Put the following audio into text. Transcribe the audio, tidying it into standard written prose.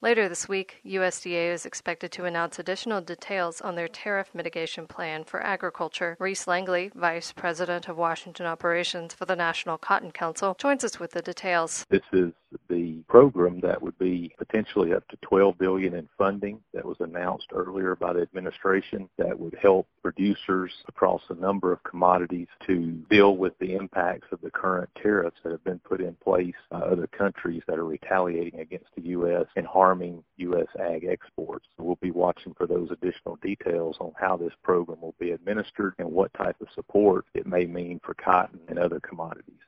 Later this week, USDA is expected to announce additional details on their tariff mitigation plan for agriculture. Reese Langley, Vice President of Washington Operations for the National Cotton Council, joins us with the details. This is the program that would be potentially up to $12 billion in funding that was announced earlier by the administration that would help producers across a number of commodities to deal with the impacts of the current tariffs that have been put in place by other countries that are retaliating against the U.S. and harming U.S. ag exports. So we'll be watching for those additional details on how this program will be administered and what type of support it may mean for cotton and other commodities.